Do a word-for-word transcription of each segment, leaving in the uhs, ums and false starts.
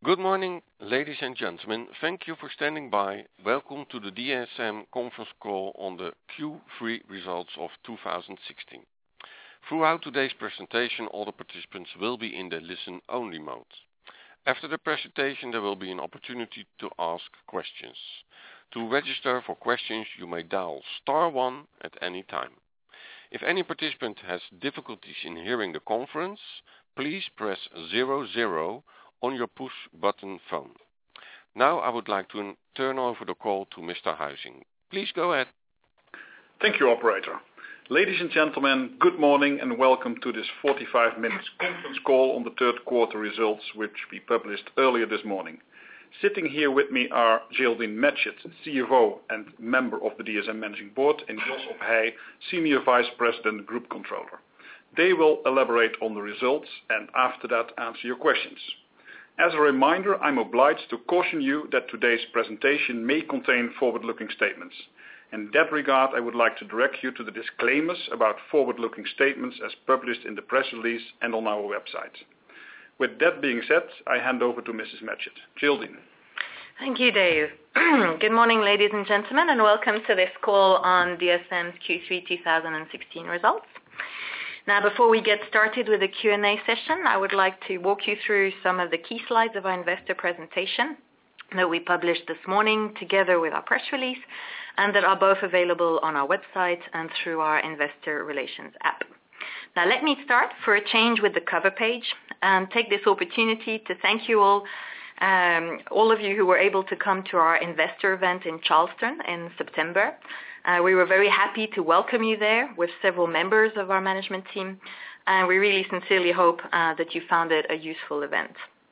Good morning, ladies and gentlemen. Thank you for standing by. Welcome to the D S M conference call on the Q three results of two thousand sixteen. Throughout today's presentation, all the participants will be in the listen-only mode. After the presentation, there will be an opportunity to ask questions. To register for questions, you may dial star one at any time. If any participant has difficulties in hearing the conference, please press zero zero on your push-button phone. Now I would like to turn over the call to Mister Huizing. Please go ahead. Thank you, operator. Ladies and gentlemen, good morning and welcome to this forty-five minutes conference call on the third quarter results, which we published earlier this morning. Sitting here with me are Geraldine Matchett, C F O and member of the D S M Managing Board, and Jos Ophei, Senior Vice President, Group Controller. They will elaborate on the results and after that answer your questions. As a reminder, I'm obliged to caution you that today's presentation may contain forward-looking statements. In that regard, I would like to direct you to the disclaimers about forward-looking statements as published in the press release and on our website. With that being said, I hand over to Missus Matchett. Geraldine. Thank you, Dave. Good morning, ladies and gentlemen, and welcome to this call on D S M's Q three twenty sixteen results. Now, before we get started with the Q and A session, I would like to walk you through some of the key slides of our investor presentation that we published this morning together with our press release and that are both available on our website and through our investor relations app. Now, let me start for a change with the cover page and take this opportunity to thank you all, um, all of you who were able to come to our investor event in Charleston in September. Uh, we were very happy to welcome you there with several members of our management team, and we really sincerely hope uh, that you found it a useful event.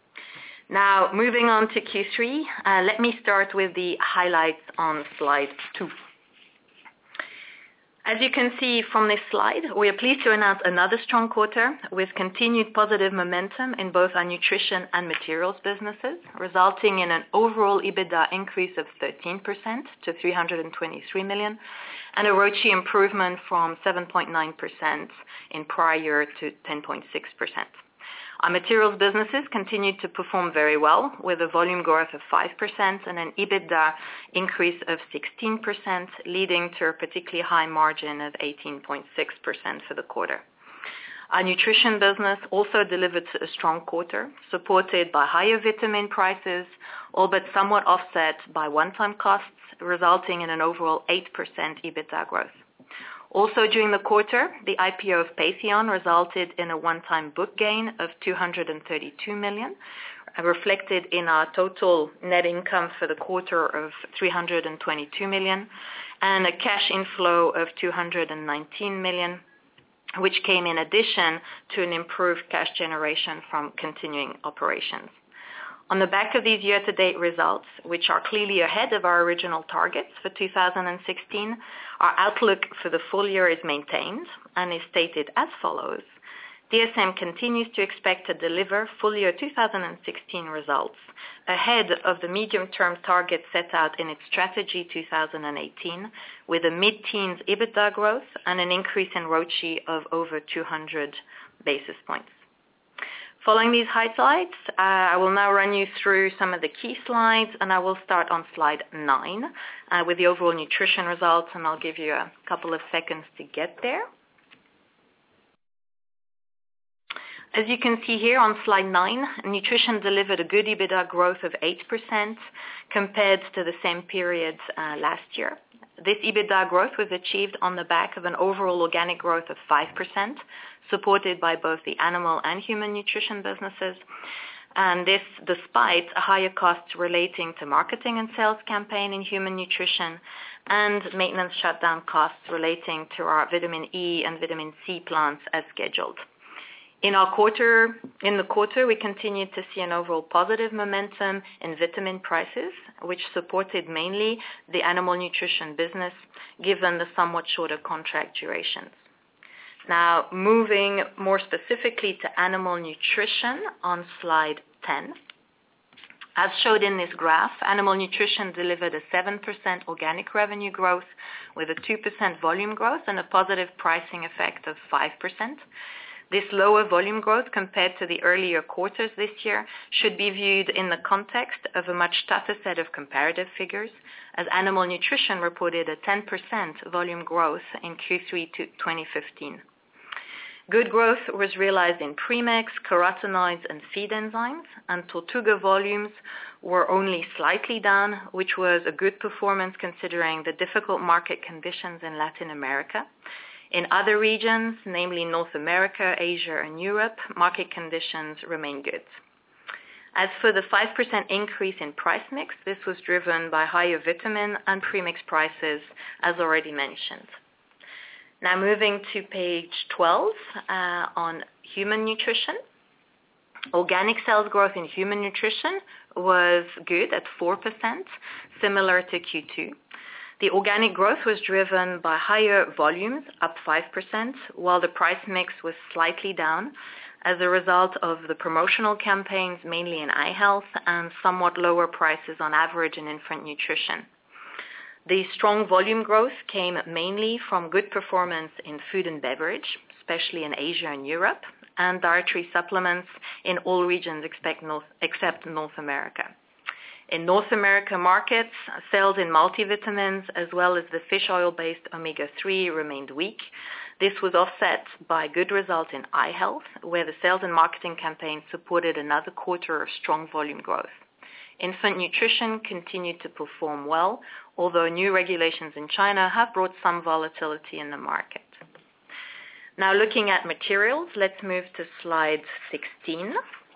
Now, moving on to Q three, uh, let me start with the highlights on slide two. As you can see from this slide, we are pleased to announce another strong quarter with continued positive momentum in both our nutrition and materials businesses, resulting in an overall EBITDA increase of thirteen percent to three hundred twenty-three million and a ROCE improvement from seven point nine percent in prior year to ten point six percent. Our materials businesses continued to perform very well with a volume growth of five percent and an EBITDA increase of sixteen percent, leading to a particularly high margin of eighteen point six percent for the quarter. Our nutrition business also delivered a strong quarter, supported by higher vitamin prices, albeit somewhat offset by one-time costs, resulting in an overall eight percent EBITDA growth. Also during the quarter, the I P O of Patheon resulted in a one-time book gain of two hundred thirty-two million, reflected in our total net income for the quarter of three hundred twenty-two million, and a cash inflow of two hundred nineteen million, which came in addition to an improved cash generation from continuing operations. On the back of these year-to-date results, which are clearly ahead of our original targets for two thousand sixteen, our outlook for the full year is maintained and is stated as follows. D S M continues to expect to deliver full year two thousand sixteen results ahead of the medium-term target set out in its strategy two thousand eighteen, with a mid-teens EBITDA growth and an increase in ROCE of over two hundred basis points. Following these highlights, uh, I will now run you through some of the key slides, and I will start on slide nine uh, with the overall nutrition results, and I'll give you a couple of seconds to get there. As you can see here on slide nine, nutrition delivered a good EBITDA growth of eight percent compared to the same period uh, last year. This EBITDA growth was achieved on the back of an overall organic growth of five percent, supported by both the animal and human nutrition businesses, and this despite higher costs relating to marketing and sales campaign in human nutrition and maintenance shutdown costs relating to our vitamin E and vitamin C plants as scheduled. In our quarter, in the quarter, we continued to see an overall positive momentum in vitamin prices, which supported mainly the animal nutrition business, given the somewhat shorter contract durations. Now, moving more specifically to animal nutrition on slide ten. As showed in this graph, animal nutrition delivered a seven percent organic revenue growth with a two percent volume growth and a positive pricing effect of five percent. This lower volume growth compared to the earlier quarters this year should be viewed in the context of a much tougher set of comparative figures, as Animal Nutrition reported a ten percent volume growth in Q three twenty fifteen. Good growth was realized in premix, carotenoids and feed enzymes, and Tortuga volumes were only slightly down, which was a good performance considering the difficult market conditions in Latin America. In other regions, namely North America, Asia and Europe, market conditions remain good. As for the five percent increase in price mix, this was driven by higher vitamin and premix prices, as already mentioned. Now moving to page twelve uh, on human nutrition. Organic sales growth in human nutrition was good at four percent, similar to Q two. The organic growth was driven by higher volumes, up five percent, while the price mix was slightly down as a result of the promotional campaigns, mainly in eye health, and somewhat lower prices on average in infant nutrition. The strong volume growth came mainly from good performance in food and beverage, especially in Asia and Europe, and dietary supplements in all regions except North, except North America. In North America markets, sales in multivitamins as well as the fish oil-based omega three remained weak. This was offset by good results in eye health, where the sales and marketing campaign supported another quarter of strong volume growth. Infant nutrition continued to perform well, although new regulations in China have brought some volatility in the market. Now looking at materials, let's move to slide sixteen.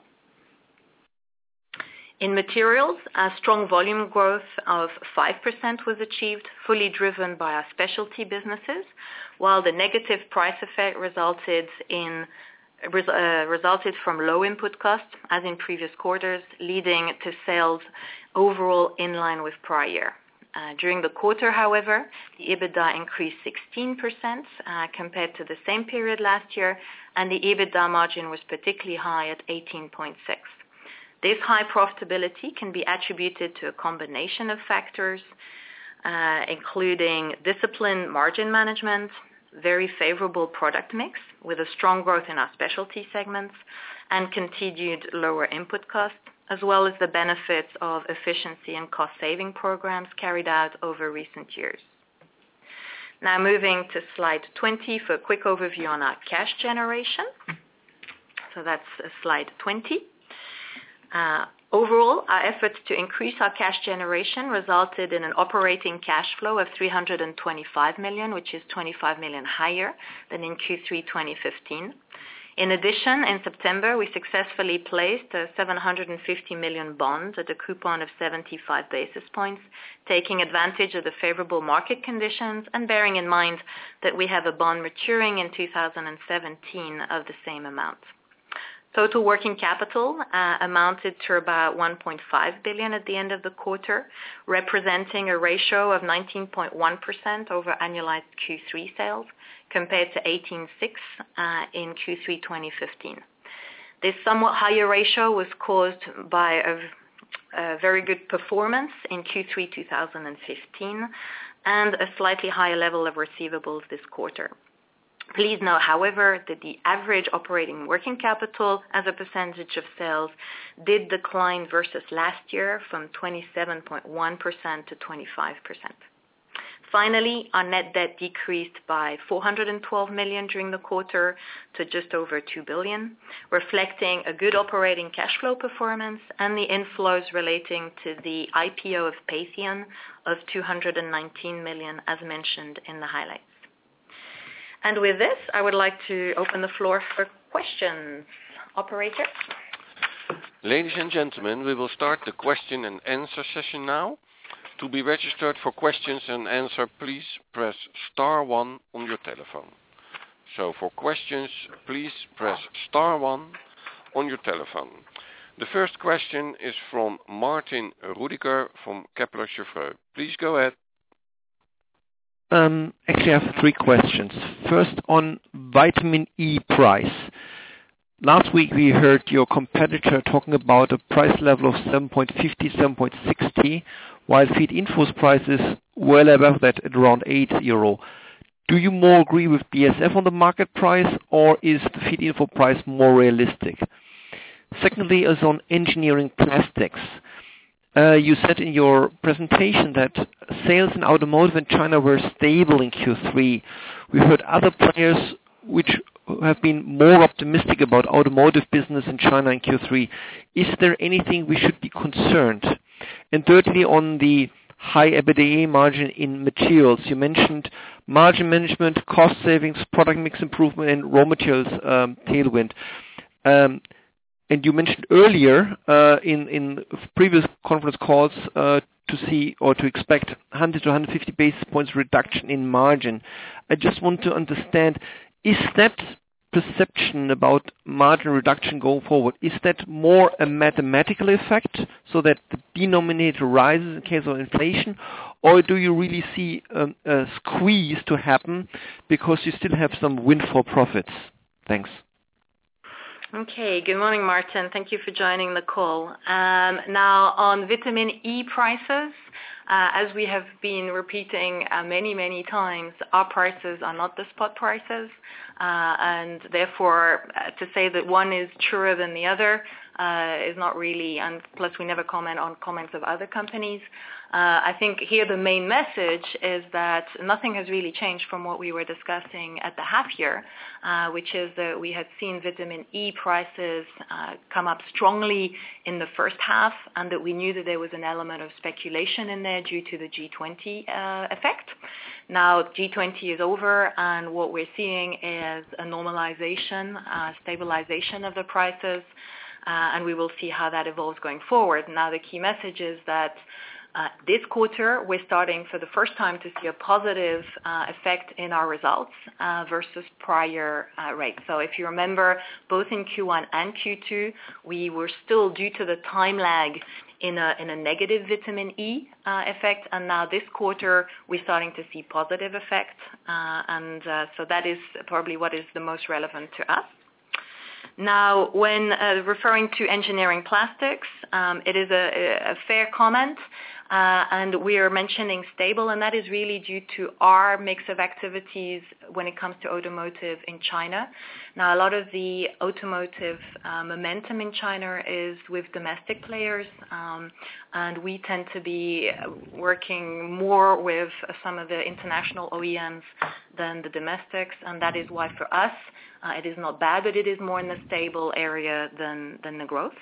In materials, a strong volume growth of five percent was achieved, fully driven by our specialty businesses, while the negative price effect resulted in uh, resulted from low input costs, as in previous quarters, leading to sales overall in line with prior year. Uh, during the quarter, however, the EBITDA increased sixteen percent uh, compared to the same period last year, and the EBITDA margin was particularly high at eighteen point six. This high profitability can be attributed to a combination of factors, uh, including disciplined margin management, very favorable product mix with a strong growth in our specialty segments, and continued lower input costs, as well as the benefits of efficiency and cost-saving programs carried out over recent years. Now moving to slide twenty for a quick overview on our cash generation. So that's uh, slide twenty. Uh, overall, our efforts to increase our cash generation resulted in an operating cash flow of three hundred twenty-five million, which is twenty-five million higher than in Q three twenty fifteen. In addition, in September, we successfully placed a seven hundred fifty million bond at a coupon of seventy-five basis points, taking advantage of the favorable market conditions and bearing in mind that we have a bond maturing in two thousand seventeen of the same amount. Total working capital uh, amounted to about one point five billion at the end of the quarter, representing a ratio of nineteen point one percent over annualized Q three sales, compared to eighteen point six uh, in Q three twenty fifteen. This somewhat higher ratio was caused by a, a very good performance in Q three two thousand fifteen and a slightly higher level of receivables this quarter. Please note, however, that the average operating working capital as a percentage of sales did decline versus last year from twenty-seven point one percent to twenty-five percent. Finally, our net debt decreased by four hundred twelve million during the quarter to just over two billion, reflecting a good operating cash flow performance and the inflows relating to the I P O of Patheon of two hundred nineteen million, as mentioned in the highlights. And with this, I would like to open the floor for questions. Operator? Ladies and gentlemen, we will start the question and answer session now. To be registered for questions and answer, please press star one on your telephone. So for questions, please press star one on your telephone. The first question is from Martin Rudiger from Kepler Cheuvreux. Please go ahead. Um, actually, I have three questions. First, on vitamin E price. Last week we heard your competitor talking about a price level of seven point five zero, seven point six zero, while Feed Info's price is well above that at around eight euro. Do you more agree with B A S F on the market price, or is the feed info price more realistic? Secondly, is on engineering plastics. Uh, you said in your presentation that sales in automotive in China were stable in Q three. We heard other players which have been more optimistic about automotive business in China in Q three. Is there anything we should be concerned? And thirdly, on the high EBITDA margin in materials, you mentioned margin management, cost savings, product mix improvement, and raw materials um, tailwind. Um, And you mentioned earlier uh, in, in previous conference calls uh, to see or to expect one hundred to one hundred fifty basis points reduction in margin. I just want to understand, is that perception about margin reduction going forward, is that more a mathematical effect so that the denominator rises in case of inflation, or do you really see um, a squeeze to happen because you still have some windfall profits? Thanks. Okay, good morning, Martin. Thank you for joining the call. Um, now, on vitamin E prices, uh, as we have been repeating uh, many, many times, our prices are not the spot prices, uh, and therefore uh, to say that one is truer than the other uh, is not really, and plus we never comment on comments of other companies. Uh, I think here the main message is that nothing has really changed from what we were discussing at the half year, uh, which is that we had seen vitamin E prices uh, come up strongly in the first half, and that we knew that there was an element of speculation in there due to the G twenty uh, effect. Now G twenty is over, and what we're seeing is a normalization, uh, stabilization of the prices, uh, and we will see how that evolves going forward. Now the key message is that Uh, this quarter, we're starting for the first time to see a positive uh, effect in our results uh, versus prior uh, rates. So if you remember, both in Q one and Q two, we were still, due to the time lag, in a, in a negative vitamin E uh, effect, and now this quarter, we're starting to see positive effect, uh, and uh, so that is probably what is the most relevant to us. Now, when uh, referring to engineering plastics, um, it is a, a fair comment, uh, and we are mentioning stable, and that is really due to our mix of activities when it comes to automotive in China. Now, a lot of the automotive uh, momentum in China is with domestic players, um, and we tend to be working more with some of the international O E Ms than the domestics, and that is why for us, Uh, it is not bad, but it is more in the stable area than, than the growth.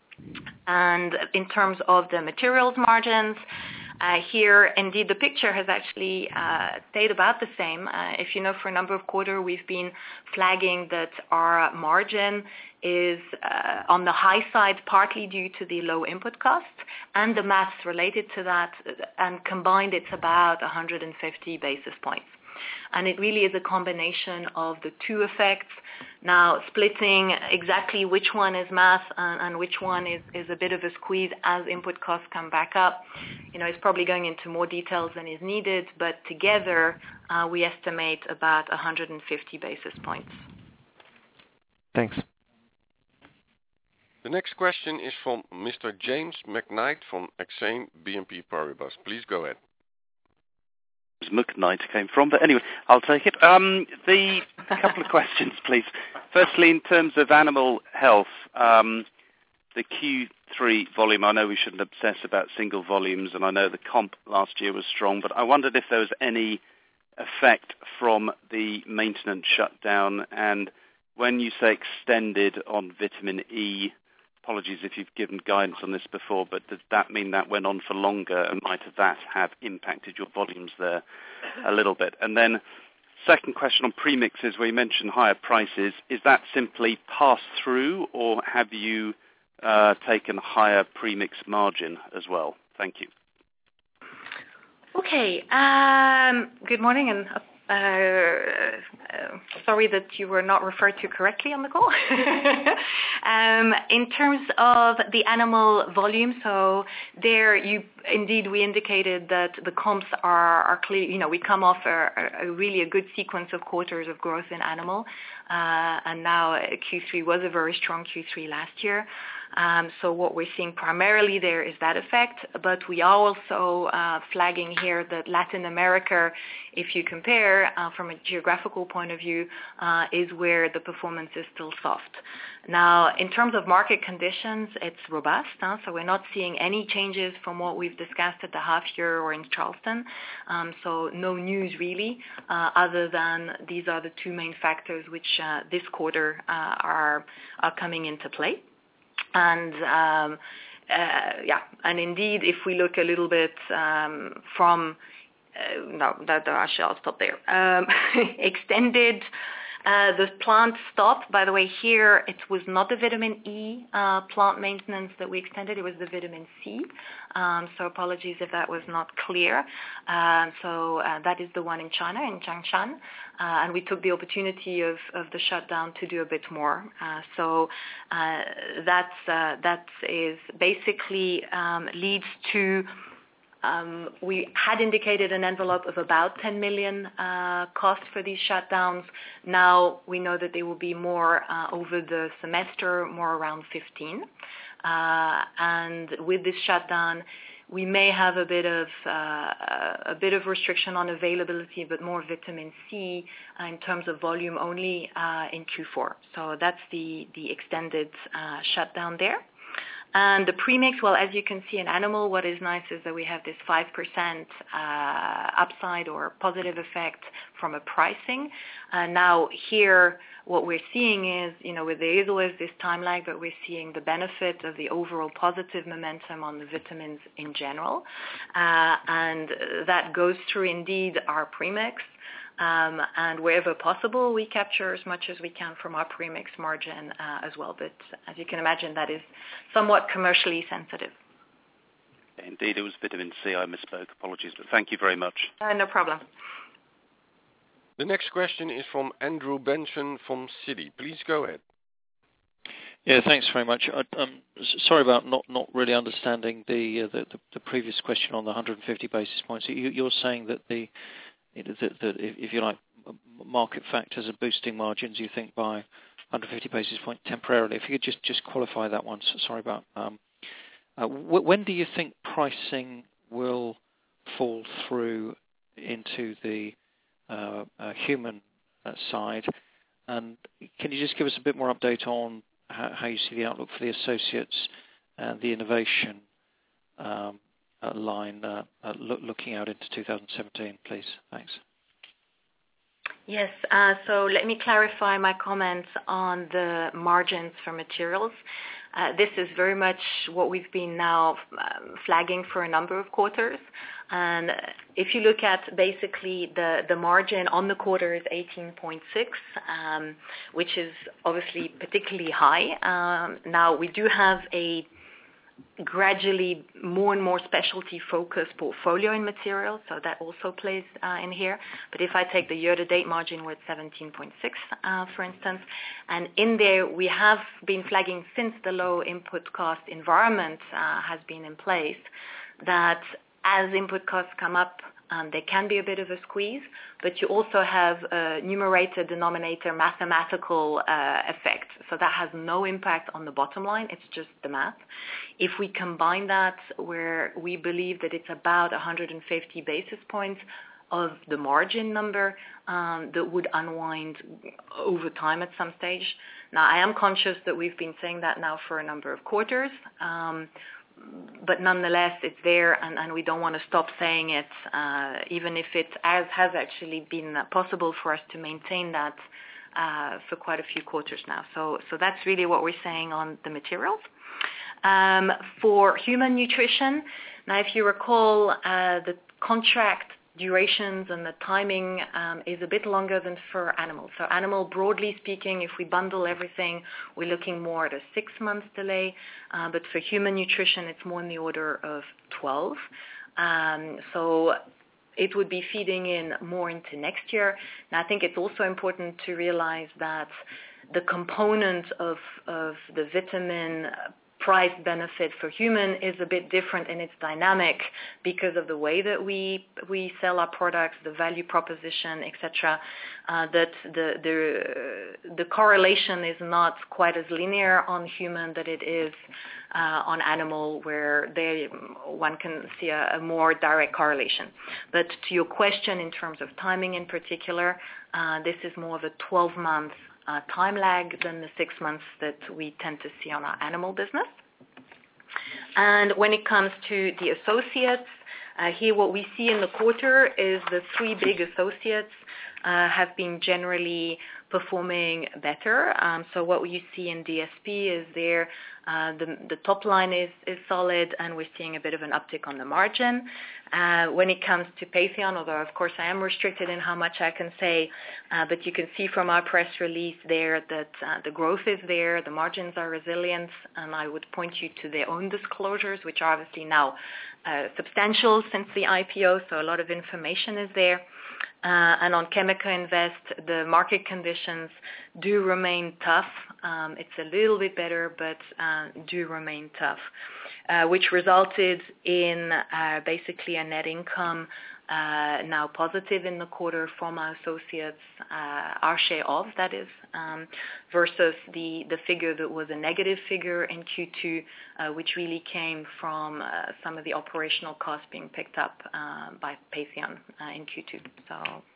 And in terms of the materials margins, uh, here indeed the picture has actually uh, stayed about the same. Uh, if you know, for a number of quarters we've been flagging that our margin is uh, on the high side, partly due to the low input cost and the maths related to that, and combined it's about one hundred fifty basis points. And it really is a combination of the two effects. Now, splitting exactly which one is math and, and which one is, is a bit of a squeeze as input costs come back up, you know, it's probably going into more details than is needed, but together uh, we estimate about one hundred fifty basis points. Thanks. The next question is from Mister James McKnight from Exane B N P Paribas. Please go ahead. McKnight came from, but anyway, I'll take it. Um, the couple of questions, please. Firstly, in terms of animal health, um, the Q three volume, I know we shouldn't obsess about single volumes, and I know the comp last year was strong, but I wondered if there was any effect from the maintenance shutdown, and when you say extended on vitamin E, apologies if you've given guidance on this before, but does that mean that went on for longer, and might that have impacted your volumes there a little bit? And then second question on premixes, where you mentioned higher prices, is that simply passed through, or have you uh, taken higher premix margin as well? Thank you. Okay, um, good morning, and Uh, uh, sorry that you were not referred to correctly on the call. um, in terms of the animal volume, so there you indeed, we indicated that the comps are, are clear. You know, we come off a, a, a really a good sequence of quarters of growth in animal, uh, and now Q three was a very strong Q three last year. Um, so what we're seeing primarily there is that effect, but we are also uh, flagging here that Latin America, if you compare uh, from a geographical point of view, uh, is where the performance is still soft. Now, in terms of market conditions, it's robust, huh? So we're not seeing any changes from what we've discussed at the half year or in Charleston. Um, so no news really, uh, other than these are the two main factors which uh, this quarter uh, are are coming into play. And um, uh, yeah, and indeed, if we look a little bit um, from, uh, no, that, that actually I'll stop there. Um, extended, uh, the plant stopped. By the way, here it was not the vitamin E uh, plant maintenance that we extended; it was the vitamin C. Um, so apologies if that was not clear. Uh, so uh, that is the one in China, in Changshan. Uh, and we took the opportunity of, of the shutdown to do a bit more. Uh, so uh, that's, uh, that is basically um, leads to, um, we had indicated an envelope of about ten million uh, cost for these shutdowns. Now we know that they will be more uh, over the semester, more around fifteen. Uh, and with this shutdown, we may have a bit of uh, a bit of restriction on availability, but more vitamin C uh, in terms of volume only uh, in Q four. So that's the the extended uh, shutdown there. And the premix, well, as you can see in animal, what is nice is that we have this five percent uh, upside or positive effect from a pricing. Uh, now here, what we're seeing is, you know, there is always this time lag, but we're seeing the benefit of the overall positive momentum on the vitamins in general. Uh, and that goes through indeed our premix. Um, and wherever possible, we capture as much as we can from our premix margin uh, as well. But as you can imagine, that is somewhat commercially sensitive. Indeed, it was vitamin C. I misspoke. Apologies, but thank you very much. Uh, no problem. The next question is from Andrew Benson from Citi. Please go ahead. Yeah, thanks very much. I, I'm sorry about not, not really understanding the, uh, the, the the previous question on the one hundred fifty basis points. You, you're saying that the that, that if you like, market factors are boosting margins, you think by one hundred fifty basis points temporarily. If you could just, just qualify that one. So, sorry about. Um, uh, when do you think pricing will fall through into the uh, uh, human uh, side? And can you just give us a bit more update on how, how you see the outlook for the associates and the innovation um, uh, line uh, uh, look, looking out into two thousand seventeen, please? Thanks. Yes, uh, so let me clarify my comments on the margins for materials. Uh, this is very much what we've been now um, flagging for a number of quarters. And if you look at basically the, the margin on the quarter is eighteen point six, um, which is obviously particularly high. Um, now we do have a gradually more and more specialty focused portfolio in materials, so that also plays uh, in here. But if I take the year-to-date margin, we're at seventeen point six, uh, for instance, and in there we have been flagging since the low input cost environment uh, has been in place that as input costs come up, Um, there can be a bit of a squeeze, but you also have a numerator denominator mathematical uh, effect. So that has no impact on the bottom line. It's just the math. If we combine that where we believe that it's about one hundred fifty basis points of the margin number um, that would unwind over time at some stage. Now, I am conscious that we've been saying that now for a number of quarters. Um, But nonetheless, it's there, and, and we don't want to stop saying it, uh, even if it has, has actually been possible for us to maintain that uh, for quite a few quarters now. So, so that's really what we're saying on the materials. Um, for human nutrition, now if you recall, uh, the contract durations and the timing um, is a bit longer than for animal. So animal, broadly speaking, if we bundle everything, we're looking more at a six-month delay. Uh, but for human nutrition, it's more in the order of twelve. Um, so it would be feeding in more into next year. And I think it's also important to realize that the component of, of the vitamin price benefit for human is a bit different in its dynamic because of the way that we we sell our products, the value proposition, et cetera. Uh, that the the the correlation is not quite as linear on human that it is uh, on animal, where they one can see a, a more direct correlation. But to your question in terms of timing in particular, uh, this is more of a twelve month uh, time lag than the six months that we tend to see on our animal business. And when it comes to the associates, uh, here what we see in the quarter is the three big associates uh, have been generally performing better. Um, so what you see in D S P is there uh, the, the top line is, is solid, and we're seeing a bit of an uptick on the margin. Uh, when it comes to Patheon, although of course I am restricted in how much I can say, uh, but you can see from our press release there that uh, the growth is there, the margins are resilient, and I would point you to their own disclosures, which are obviously now uh, substantial since the I P O, so a lot of information is there. Uh, and on Chemical Invest, the market conditions do remain tough. Um, it's a little bit better, but uh, do remain tough, uh, which resulted in uh, basically a net income uh, now positive in the quarter from our associates, uh, our share of, that is, um, versus the, the figure that was a negative figure in Q two, uh, which really came from uh, some of the operational costs being picked up uh, by Patheon uh, in Q two. So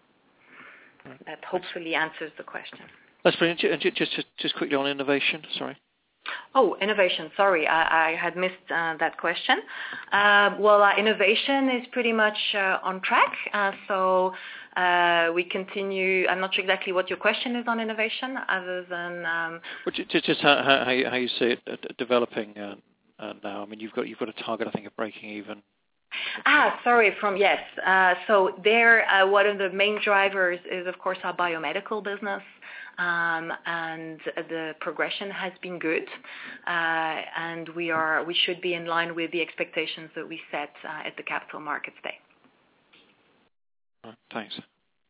that hopefully answers the question. That's brilliant. And just, just, just quickly on innovation, sorry. Oh, innovation. Sorry, I, I had missed uh, that question. Uh, well, our innovation is pretty much uh, on track. Uh, so uh, we continue. I'm not sure exactly what your question is on innovation, other than um, well, just, just how, how, you, how you see it uh, developing uh, uh, now. I mean, you've got you've got a target, I think, of breaking even. Ah, sorry, from yes. Uh, so there, uh, one of the main drivers is, of course, our biomedical business. Um, and the progression has been good, uh, and we are we should be in line with the expectations that we set uh, at the Capital Markets Day. Right, thanks.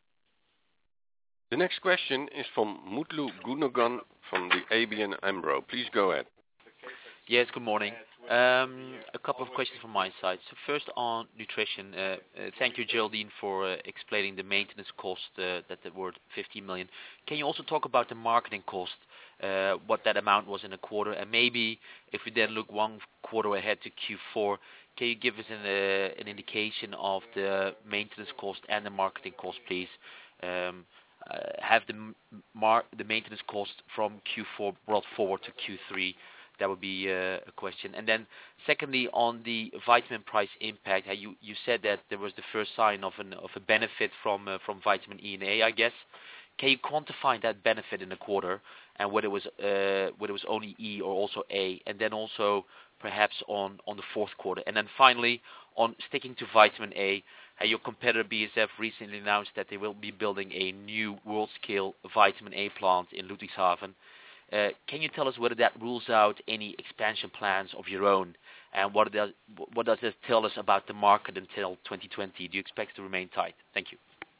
The next question is from Mutlu Gundogan from the A B N AMRO. Please go ahead. Yes, good morning. Um, a couple of questions from my side. So first on nutrition, uh, uh, thank you, Geraldine, for uh, explaining the maintenance cost uh, that were fifteen million. Can you also talk about the marketing cost, uh, what that amount was in a quarter, and maybe if we then look one quarter ahead to Q four, can you give us an, uh, an indication of the maintenance cost and the marketing cost, please? Um, uh, have the mar- the maintenance cost from Q four brought forward to Q three? That would be uh, a question. And then secondly, on the vitamin price impact, uh, you, you said that there was the first sign of an of a benefit from uh, from vitamin E and A, I guess. Can you quantify that benefit in the quarter, and whether it was uh, whether it was only E or also A, and then also perhaps on, on the fourth quarter. And then finally, on sticking to vitamin A, uh, your competitor B A S F recently announced that they will be building a new world-scale vitamin A plant in Ludwigshafen. Uh, can you tell us whether that rules out any expansion plans of your own, and what does what does this tell us about the market until twenty twenty? Do you expect to remain tight? Thank you.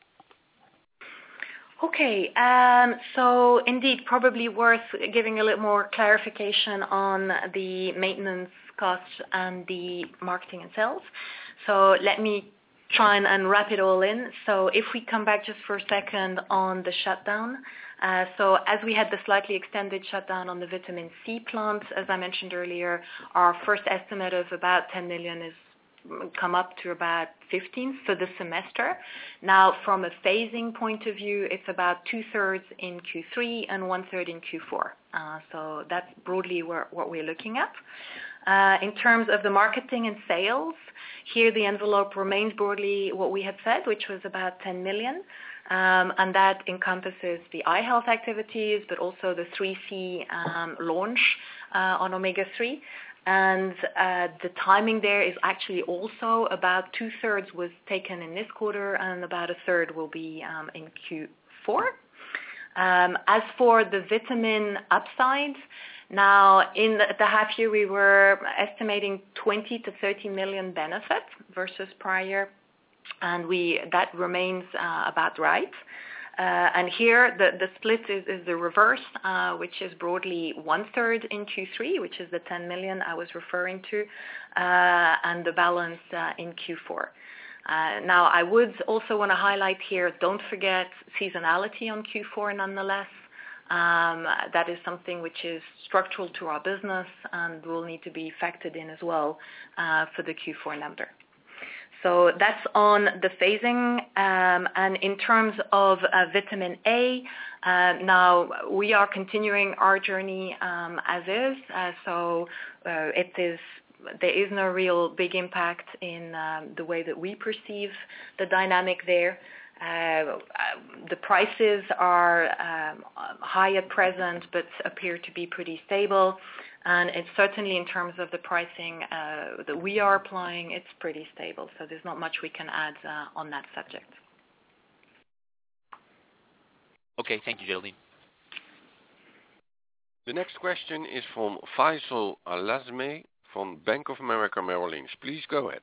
Okay, um, so indeed, probably worth giving a little more clarification on the maintenance costs and the marketing and sales. So let me try and, and wrap it all in. So if we come back just for a second on the shutdown. Uh, so as we had the slightly extended shutdown on the vitamin C plant, as I mentioned earlier, our first estimate of about ten million is come up to about fifteen for the semester. Now, from a phasing point of view, it's about two-thirds in Q three and one-third in Q four. Uh, so that's broadly where, what we're looking at. Uh, in terms of the marketing and sales, here the envelope remains broadly what we had said, which was about ten million. Um, and that encompasses the eye health activities, but also the three C um, launch uh, on omega three. And uh, the timing there is actually also about two-thirds was taken in this quarter, and about a third will be um, in Q four. Um, as for the vitamin upside, now in the, the half year we were estimating twenty to thirty million benefit versus prior. And we that remains uh, about right. Uh, and here the, the split is, is the reverse, uh, which is broadly one third in Q three, which is the ten million I was referring to, uh, and the balance uh, in Q four. Uh, now I would also want to highlight here, don't forget seasonality on Q four nonetheless. Um, that is something which is structural to our business and will need to be factored in as well uh, for the Q four number. So that's on the phasing. Um, and in terms of uh, vitamin A, uh, now we are continuing our journey um, as is. Uh, so uh, it is there is no real big impact in um, the way that we perceive the dynamic there. Uh, the prices are um, high at present, but appear to be pretty stable. And it's certainly in terms of the pricing uh, that we are applying, it's pretty stable. So there's not much we can add uh, on that subject. Okay, thank you, Geraldine. The next question is from Faisal Al-Azmi from Bank of America Merrill Lynch. Please go ahead.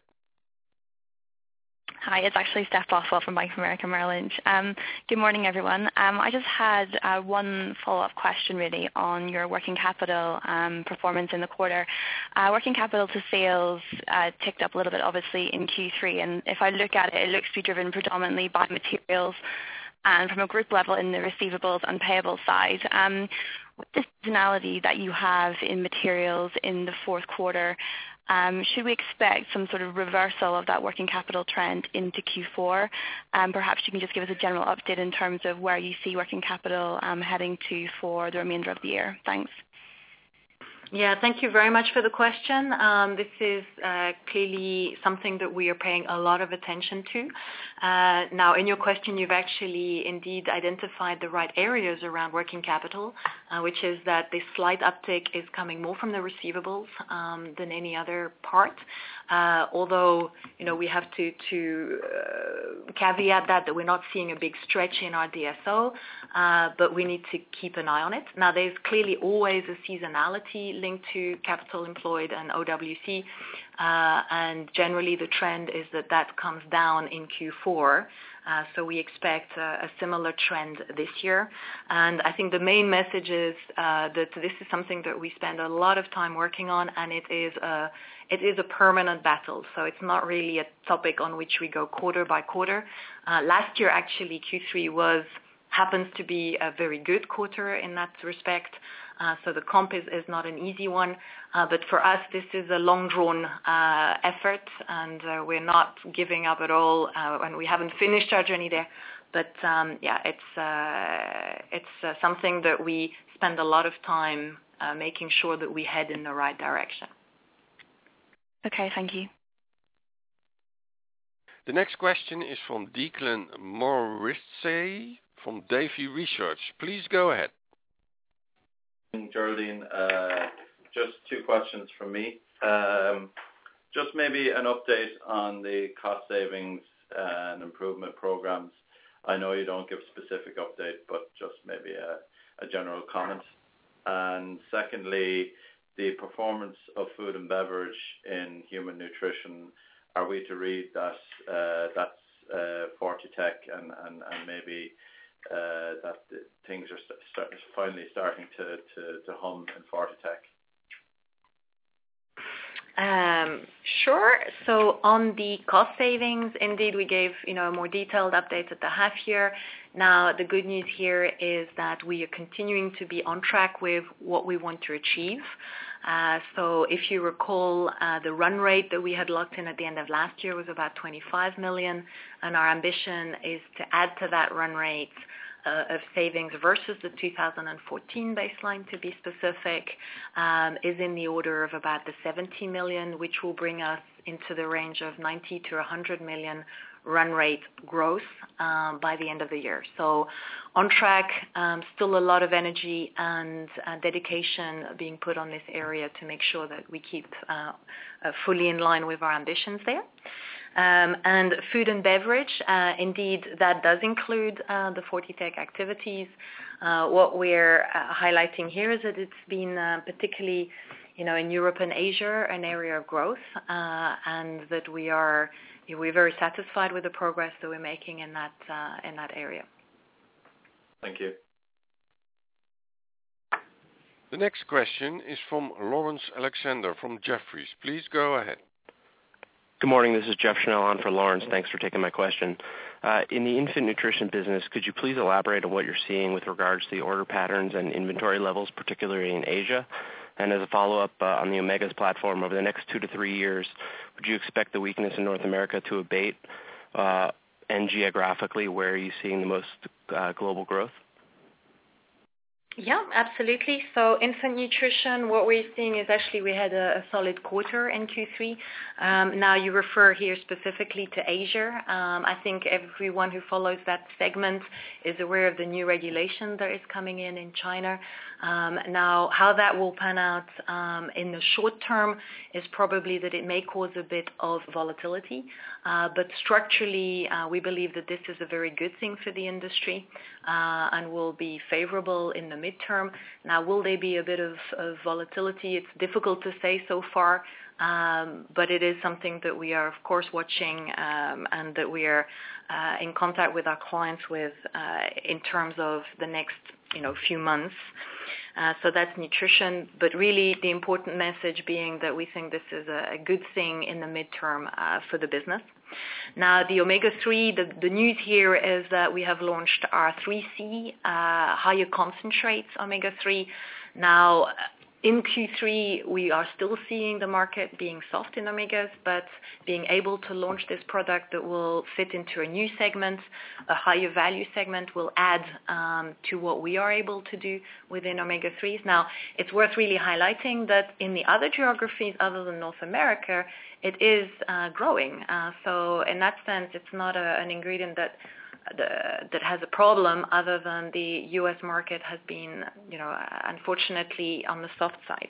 Hi, it's actually Steph Bothwell from Bank of America Merrill Lynch. Um, good morning, everyone. Um, I just had uh, one follow-up question, really, on your working capital um, performance in the quarter. Uh, working capital to sales uh, ticked up a little bit, obviously, in Q three, and if I look at it, it looks to be driven predominantly by materials and from a group level in the receivables and payables side. Um, with the seasonality that you have in materials in the fourth quarter, Um, should we expect some sort of reversal of that working capital trend into Q four? Um, perhaps you can just give us a general update in terms of where you see working capital um, heading to for the remainder of the year. Thanks. Yeah, thank you very much for the question. Um, this is uh, clearly something that we are paying a lot of attention to. Uh, now, in your question, you've actually indeed identified the right areas around working capital, uh, which is that this slight uptick is coming more from the receivables um, than any other part. Uh, although, you know, we have to, to uh, caveat that, that we're not seeing a big stretch in our D S O, uh, but we need to keep an eye on it. Now, there's clearly always a seasonality linked to capital employed and O W C, uh, and generally the trend is that that comes down in Q four. Uh, so we expect uh, a similar trend this year. And I think the main message is uh, that this is something that we spend a lot of time working on, and it is a, it is a permanent battle. So it's not really a topic on which we go quarter by quarter. Uh, last year, actually, Q three was happens to be a very good quarter in that respect. Uh, so the comp is, is not an easy one. Uh, but for us, this is a long-drawn uh, effort, and uh, we're not giving up at all, uh, and we haven't finished our journey there. But um, yeah, it's, uh, it's uh, something that we spend a lot of time uh, making sure that we head in the right direction. Okay, thank you. The next question is from Declan Morrissey from Davy Research. Please go ahead. Geraldine, uh, just two questions from me. Um, just maybe an update on the cost savings and improvement programs. I know you don't give specific update, but just maybe a, a general comment. And secondly, the performance of food and beverage in human nutrition. Are we to read that uh, that's uh, Fortitech and, and, and maybe Uh, that things are st- start, finally starting to, to, to hum in Fortitech? Um, sure. So on the cost savings, indeed, we gave you know a more detailed update at the half year. Now, the good news here is that we are continuing to be on track with what we want to achieve. Uh, so if you recall, uh, the run rate that we had locked in at the end of last year was about twenty-five million, and our ambition is to add to that run rate uh, of savings versus the two thousand fourteen baseline, to be specific, um, is in the order of about the seventy million, which will bring us into the range of ninety to one hundred million run rate growth um, by the end of the year. So on track, um, still a lot of energy and uh, dedication being put on this area to make sure that we keep uh, uh, fully in line with our ambitions there. Um, and food and beverage, uh, indeed, that does include uh, the Fortitech activities. Uh, what we're uh, highlighting here is that it's been uh, particularly, you know, in Europe and Asia, an area of growth, uh, and that we are we're very satisfied with the progress that we're making in that uh, in that area. Thank you. The next question is from Lawrence Alexander from Jefferies. Please go ahead. Good morning. This is Jeff Chanel on for Lawrence. Thanks for taking my question. Uh, in the infant nutrition business, could you please elaborate on what you're seeing with regards to the order patterns and inventory levels, particularly in Asia? And as a follow-up uh, on the Omegas platform, over the next two to three years, would you expect the weakness in North America to abate? Uh, and geographically, where are you seeing the most uh, global growth? Yeah, absolutely. So infant nutrition, what we're seeing is actually we had a, a solid quarter in Q three. Um, now you refer here specifically to Asia. Um, I think everyone who follows that segment is aware of the new regulation that is coming in in China. Um, now, how that will pan out um, in the short term is probably that it may cause a bit of volatility. Uh, but structurally, uh, we believe that this is a very good thing for the industry uh, and will be favorable in the midterm. Now, will there be a bit of, of volatility? It's difficult to say so far, um, but it is something that we are, of course, watching um, and that we are uh, in contact with our clients with uh, in terms of the next, you know, few months. Uh, so that's nutrition, but really the important message being that we think this is a, a good thing in the midterm uh, for the business. Now, the omega three, the, the news here is that we have launched our three C, uh, higher concentrates omega three. Now, in Q three, we are still seeing the market being soft in omegas, but being able to launch this product that will fit into a new segment, a higher value segment, will add um, to what we are able to do within omega threes. Now, it's worth really highlighting that in the other geographies other than North America, it is uh, growing. Uh, so in that sense, it's not a, an ingredient that The, that has a problem other than the U S market has been, you know, unfortunately on the soft side.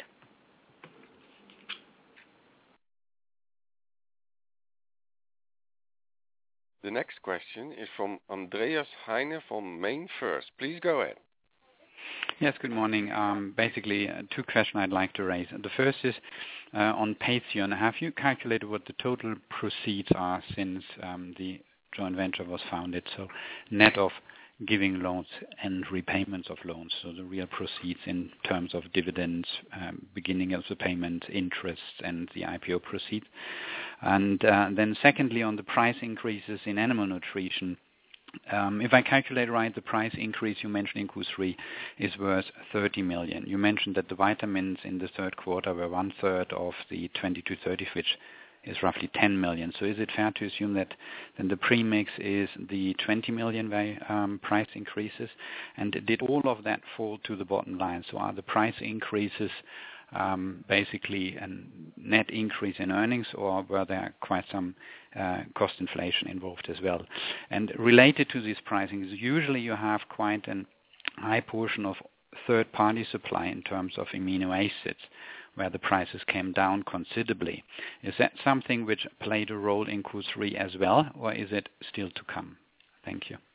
The next question is from Andreas Heine from MainFirst. Please go ahead. Yes, good morning. Um, basically, uh, two questions I'd like to raise. The first is uh, on Patheon. Have you calculated what the total proceeds are since um, the joint venture was founded, so net of giving loans and repayments of loans, so the real proceeds in terms of dividends, um, beginning of the payment, interest, and the I P O proceeds. And uh, then secondly, on the price increases in animal nutrition, um, if I calculate right, the price increase you mentioned in Q three is worth thirty million. You mentioned that the vitamins in the third quarter were one third of the twenty to thirty, which is roughly ten million. So is it fair to assume that then the premix is the twenty million um, price increases? And did all of that fall to the bottom line? So are the price increases um, basically a net increase in earnings, or were there quite some uh, cost inflation involved as well? And related to these pricings, usually you have quite a high portion of third-party supply in terms of amino acids, where the prices came down considerably. Is that something which played a role in Q three as well, or is it still to come? Thank you.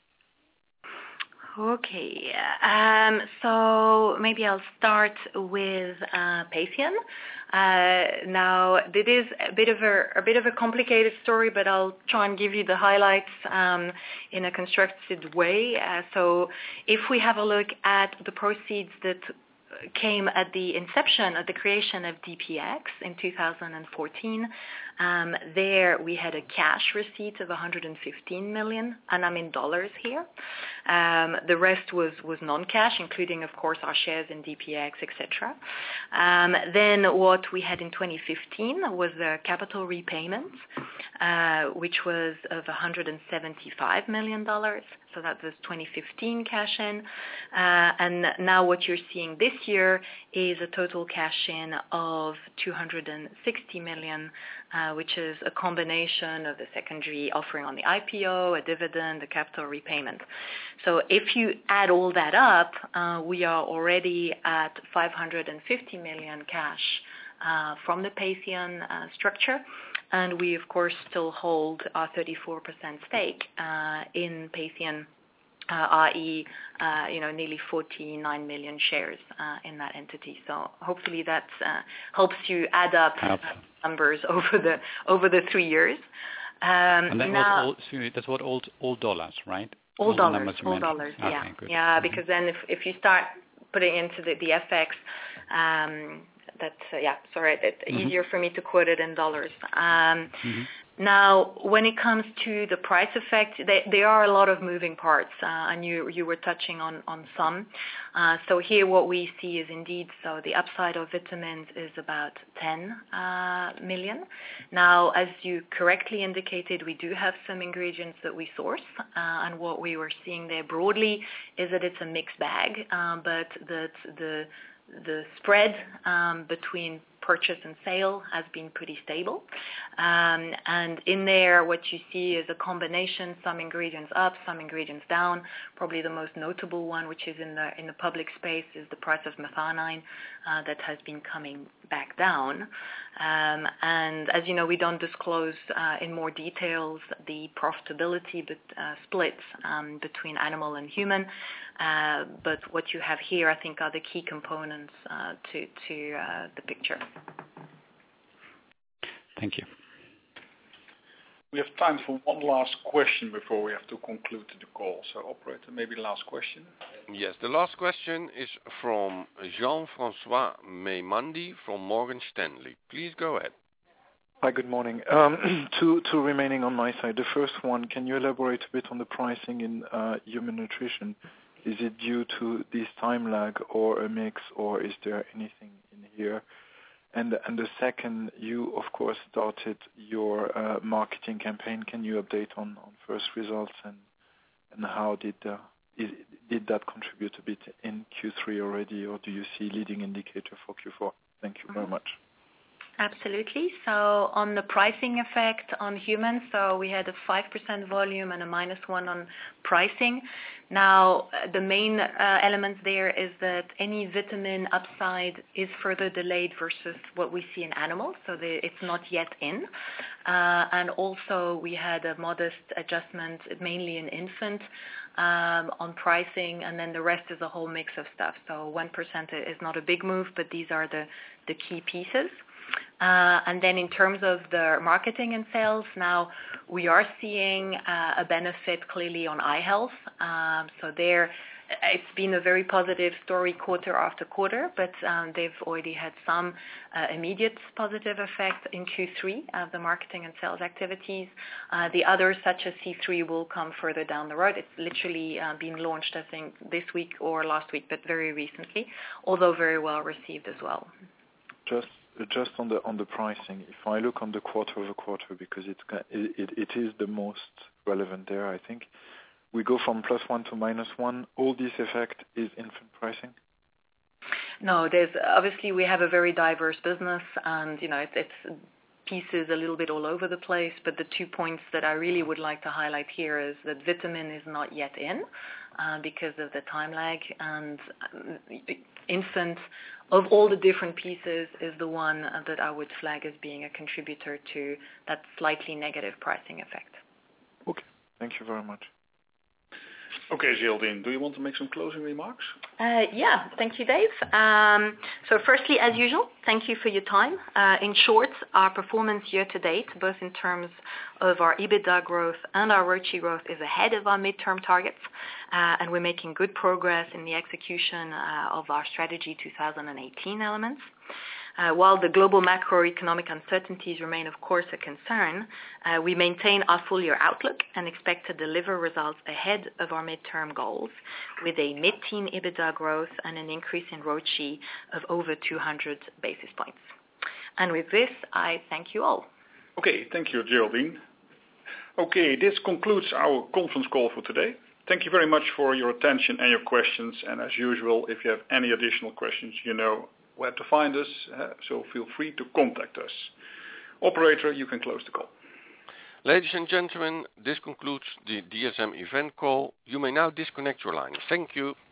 Okay, um, so maybe I'll start with uh, Patheon. Uh, now, it is a bit of a, a bit of a complicated story, but I'll try and give you the highlights um, in a constructed way. Uh, so, if we have a look at the proceeds that came at the inception of the creation of D P X in two thousand fourteen. Um, there we had a cash receipt of one hundred fifteen million, and I'm in dollars here. Um, the rest was, was non-cash, including, of course, our shares in D P X, et cetera. Um, then what we had in twenty fifteen was a capital repayment, uh, which was of one hundred seventy-five million dollars. So that was twenty fifteen cash in. Uh, and now what you're seeing this year is a total cash in of two hundred sixty million, uh, which is a combination of the secondary offering on the I P O, a dividend, a capital repayment. So if you add all that up, uh, we are already at five hundred fifty million cash uh, from the Patheon uh, structure. And we, of course, still hold our thirty-four percent stake uh, in Patheon, uh, that is, uh, you know, nearly forty-nine million shares uh, in that entity. So hopefully that uh, helps you add up uh, numbers over the over the three years. Um, and that now, was all, that's what all all dollars, right? All, all dollars, numbers you all mentioned. dollars, Okay, yeah. good. Yeah, Mhm. because then if, if you start putting into the, the F X, um, that's, uh, yeah, sorry, it's Mhm. easier for me to quote it in dollars. Um, Mhm. Now, when it comes to the price effect, they, there are a lot of moving parts, uh, and you you were touching on, on some. Uh, so here what we see is indeed, so the upside of vitamins is about ten uh, million. Now, as you correctly indicated, we do have some ingredients that we source, uh, and what we were seeing there broadly is that it's a mixed bag, um, but that the the spread um, between purchase and sale has been pretty stable. Um, and in there, what you see is a combination, some ingredients up, some ingredients down. Probably the most notable one, which is in the in the public space, is the price of methionine uh, that has been coming back down. Um, and as you know, we don't disclose uh, in more details the profitability but, uh, splits um, between animal and human. Uh, but what you have here, I think, are the key components uh, to, to uh, the picture. Thank you. We have time for one last question before we have to conclude the call. So, operator, maybe last question. Yes, the last question is from Jean-François Meymandi from Morgan Stanley. Please go ahead. Hi, good morning. Um, two, two remaining on my side. The first one, can you elaborate a bit on the pricing in uh, human nutrition? Is it due to this time lag or a mix, or is there anything in here? And, and the second, you, of course, started your uh, marketing campaign. Can you update on, on first results, and, and how did uh, is, did that contribute a bit in Q three already, or do you see leading indicator for Q four? Thank you very much. Absolutely. So on the pricing effect on humans, so we had a five percent volume and a minus one on pricing. Now, the main uh, element there is that any vitamin upside is further delayed versus what we see in animals, so the, it's not yet in. Uh, and also we had a modest adjustment, mainly in infant, um, on pricing, and then the rest is a whole mix of stuff. So one percent is not a big move, but these are the, the key pieces. Uh, and then in terms of the marketing and sales, now we are seeing uh, a benefit clearly on eye health. Um, so there, it's been a very positive story quarter after quarter, but um, they've already had some uh, immediate positive effect in Q three of the marketing and sales activities. Uh, the others, such as C three, will come further down the road. It's literally uh, been launched, I think, this week or last week, but very recently, although very well received as well. Just Just on the on the pricing, if I look on the quarter-over-quarter, because it it it is the most relevant there, I think, we go from plus one to minus one. All this effect is infant pricing? No, there's obviously we have a very diverse business, and you know it's, it's pieces a little bit all over the place. But the two points that I really would like to highlight here is that vitamin is not yet in uh, because of the time lag, and um, infant, of all the different pieces, is the one that I would flag as being a contributor to that slightly negative pricing effect. Okay, thank you very much. Okay, Geraldine, do you want to make some closing remarks? Uh, yeah, thank you, Dave. Um, so firstly, as usual, thank you for your time. Uh, in short, our performance year to date, both in terms of our EBITDA growth and our R O C E growth, is ahead of our midterm targets, uh, and we're making good progress in the execution uh, of our strategy two thousand eighteen elements. Uh, while the global macroeconomic uncertainties remain, of course, a concern, uh, we maintain our full-year outlook and expect to deliver results ahead of our midterm goals with a mid-teen EBITDA growth and an increase in R O C E of over two hundred basis points. And with this, I thank you all. Okay, thank you, Geraldine. Okay, this concludes our conference call for today. Thank you very much for your attention and your questions. And as usual, if you have any additional questions, you know where to find us, uh, so feel free to contact us. Operator, you can close the call. Ladies and gentlemen, this concludes the D S M event call. You may now disconnect your line. Thank you.